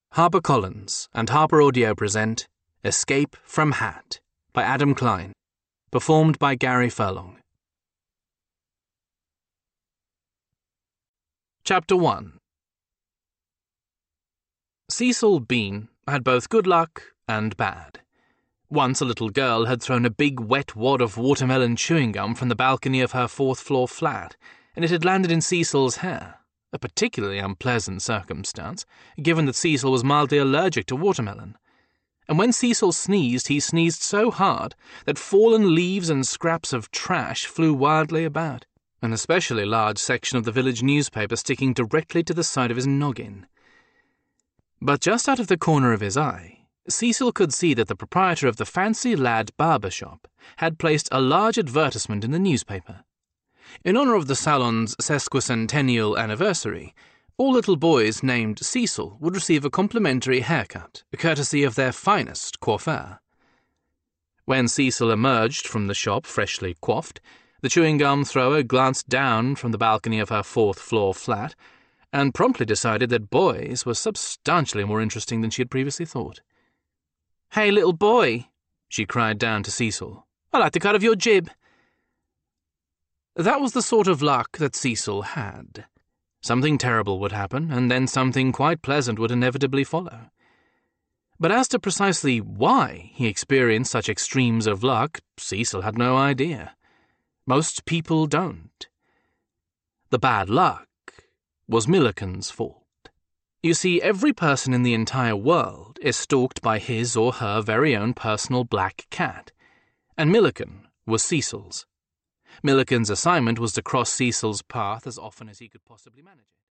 HarperCollins and Harper Audio present Escape from Hat by Adam Klein, performed by Gary Furlong. Chapter 1. Cecil Bean had both good luck and bad. Once a little girl had thrown a big wet wad of watermelon chewing gum from the balcony of her fourth-floor flat, and it had landed in Cecil's hair. A particularly unpleasant circumstance, given that Cecil was mildly allergic to watermelon. And when Cecil sneezed, he sneezed so hard that fallen leaves and scraps of trash flew wildly about, an especially large section of the village newspaper sticking directly to the side of his noggin. But just out of the corner of his eye, Cecil could see that the proprietor of the Fancy Lad barber shop had placed a large advertisement in the newspaper. In honor of the salon's sesquicentennial anniversary, all little boys named Cecil would receive a complimentary haircut, courtesy of their finest coiffeur. When Cecil emerged from the shop freshly coiffed, the chewing gum thrower glanced down from the balcony of her fourth-floor flat and promptly decided that boys were substantially more interesting than she had previously thought. "Hey, little boy," she cried down to Cecil, "I'd like the cut of your jib." That was the sort of luck that Cecil had. Something terrible would happen, and then something quite pleasant would inevitably follow. But as to precisely why he experienced such extremes of luck, Cecil had no idea. Most people don't. The bad luck was Milliken's fault. You see, every person in the entire world is stalked by his or her very own personal black cat, and Milliken was Cecil's. Milliken's assignment was to cross Cecil's path as often as he could possibly manage it.